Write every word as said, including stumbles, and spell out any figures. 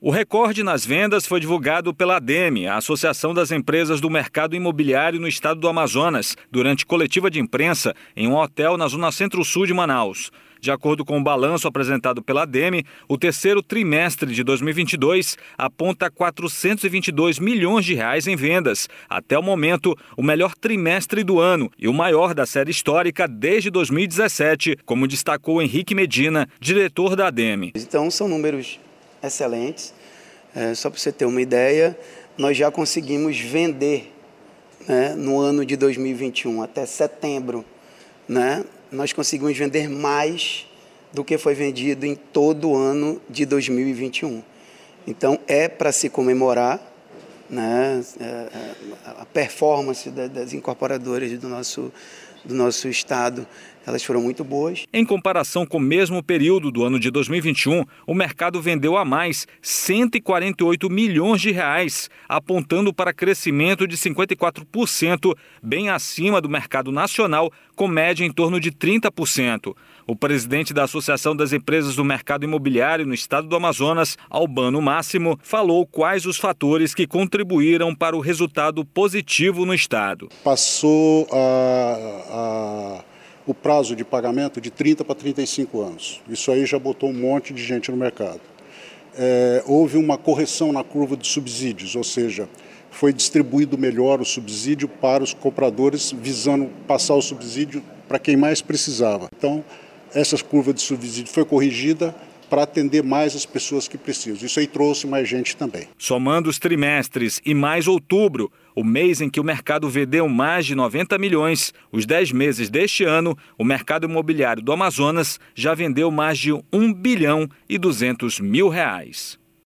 O recorde nas vendas foi divulgado pela ADEME, a Associação das Empresas do Mercado Imobiliário no estado do Amazonas, durante coletiva de imprensa em um hotel na zona centro-sul de Manaus. De acordo com o balanço apresentado pela ADEME, o terceiro trimestre de dois mil e vinte e dois aponta quatrocentos e vinte e dois milhões de reais em vendas. Até o momento, o melhor trimestre do ano e o maior da série histórica desde dois mil e dezessete, como destacou Henrique Medina, diretor da ADEME. Então, são números excelentes. É, só para você ter uma ideia, nós já conseguimos vender, né, no ano de dois mil e vinte e um, até setembro, né, nós conseguimos vender mais do que foi vendido em todo o ano de dois mil e vinte e um. Então, é para se comemorar, né, a performance das incorporadoras do nosso, do nosso estado. Elas foram muito boas. Em comparação com o mesmo período do ano de dois mil e vinte e um, o mercado vendeu a mais cento e quarenta e oito milhões de reais, apontando para crescimento de cinquenta e quatro por cento, bem acima do mercado nacional, com média em torno de trinta por cento. O presidente da Associação das Empresas do Mercado Imobiliário no estado do Amazonas, Albano Máximo, falou quais os fatores que contribuíram para o resultado positivo no estado. Passou a... a... o prazo de pagamento de trinta para trinta e cinco anos. Isso aí já botou um monte de gente no mercado. É, houve uma correção na curva de subsídios, ou seja, foi distribuído melhor o subsídio para os compradores, visando passar o subsídio para quem mais precisava. Então, essa curva de subsídio foi corrigida para atender mais as pessoas que precisam. Isso aí trouxe mais gente também. Somando os trimestres e mais outubro, o mês em que o mercado vendeu mais de noventa milhões, os dez meses deste ano, o mercado imobiliário do Amazonas já vendeu mais de um bilhão e duzentos mil reais.